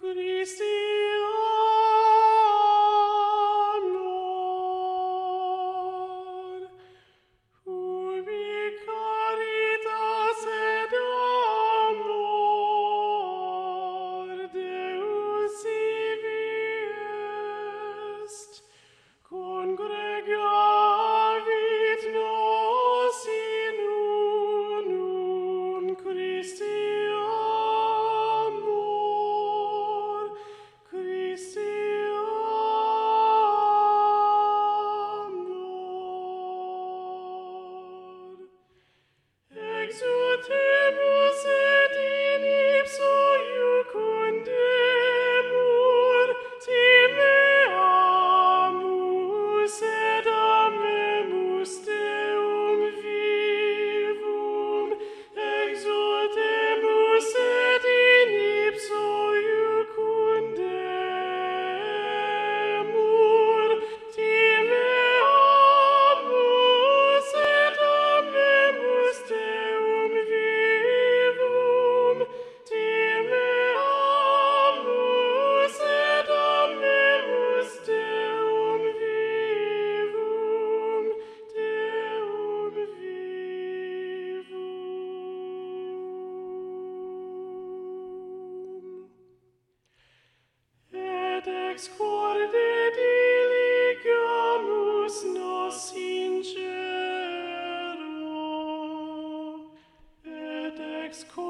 Christi amor, ubi caritas et amor Deus sivi est, congregavit nos in unum Christi amor, Christi amor. Exultemus et in ipso iucundemur, timeamus et amemus Deum vivum. Exultemus et in ipso iucundemur, timeamus et amemus Deum vivum. Timeamus et amemus Deum vivum. Deum vivum. Et ex corde diligamus nos in cielo, et ex corde